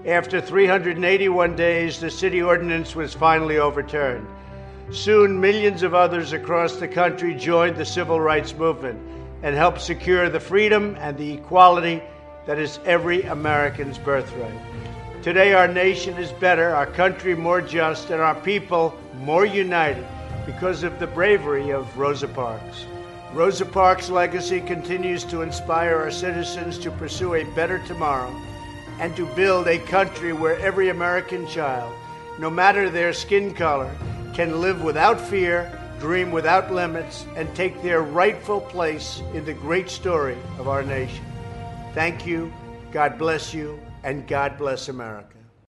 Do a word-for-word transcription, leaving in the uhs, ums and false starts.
After three hundred eighty-one days, the city ordinance was finally overturned. Soon, millions of others across the country joined the civil rights movement and helped secure the freedom and the equality that is every American's birthright. Today, our nation is better, our country more just, and our people more united because of the bravery of Rosa Parks. Rosa Parks' legacy continues to inspire our citizens to pursue a better tomorrow and to build a country where every American child, no matter their skin color, can live without fear, dream without limits, and take their rightful place in the great story of our nation. Thank you, God bless you, and God bless America.